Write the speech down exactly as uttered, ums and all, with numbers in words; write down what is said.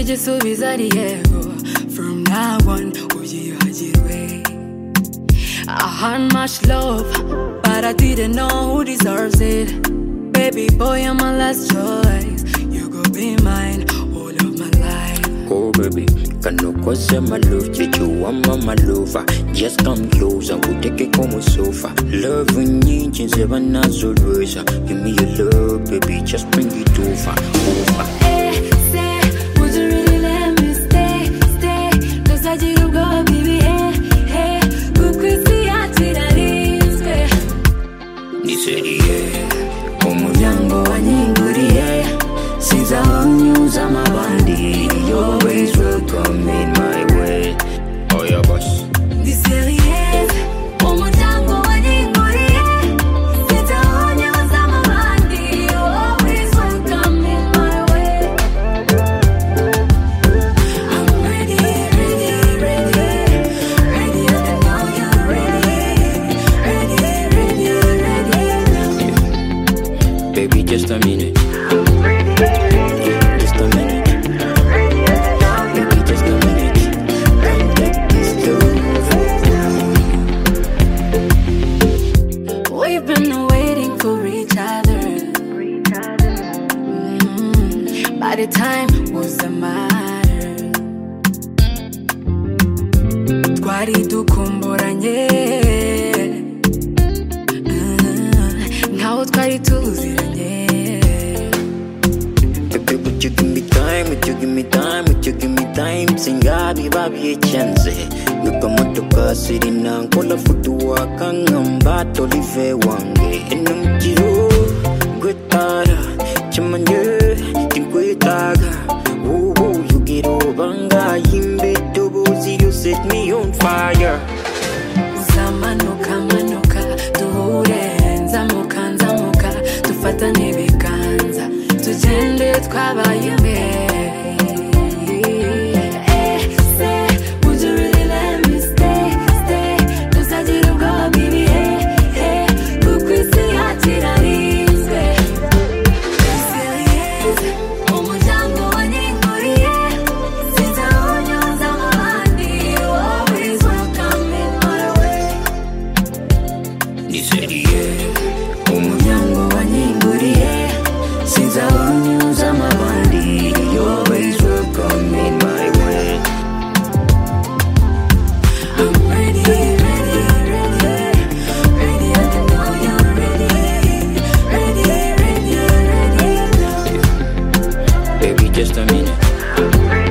igisubizo ari yego. From now on ubyihagirwe. I had much love, but I didn't know who deserves it. Baby boy, you're my last choice. You go be mine all of my life. Oh baby, kano kose my love, you are my lover. Just come close and we'll take it como sofa. Love nyingi nzeba nazo rweza. Give me your love, baby, just bring it over, over. Hey, say, would you really let me stay, stay? Cause I did go, baby, hey, hey. Kukwisi atirarizwe. Niseriye, umuryango wanyinguriye. Sinza wanyuza amabandi. You always welcome in my way. Oh yeah, boss. Niseriye, umuryango wanyinguriye. Sinza wanyuza amabandi. You always welcome in my way. I'm ready, ready, ready. Ready, I can know you're ready. Ready, ready, ready. Baby, just a minute. Just a minute. Baby, just a minute. Don't take this love. We've been waiting for each other. Mm, by the time was the matter. Twari dukumburanye. Mm, nkaho twari tuziranye. Baby, would you give me time? Would you give me time? Would you give me time? Singabi babi echanze. Nuka motoka sirina nkola futu waka ngamba tolive wange. Enamjiro gwetara chamanye tinkwetaga. Oh oh, you get over nga yimbe tobozi. You set me on fire. Uzamanuka manuka duhure nzamuka nzamuka dufatane ibiganza tugende twabaye imwe. Eh, say, would you really let me stay, stay? Tuzagira ubwoba baby, hey, hey. Kuko isi atirarizwe. Serious, umuryango wanyinguriye. Sinza wanyuza amabandi. You always welcome in my way. Niseriye, umuryango wanyinguriye. Sinza wanyuza amabandi. You always welcome in my way. I'm ready, ready, ready. Ready, I can know you're ready. Ready, ready, ready. Baby, just a minute.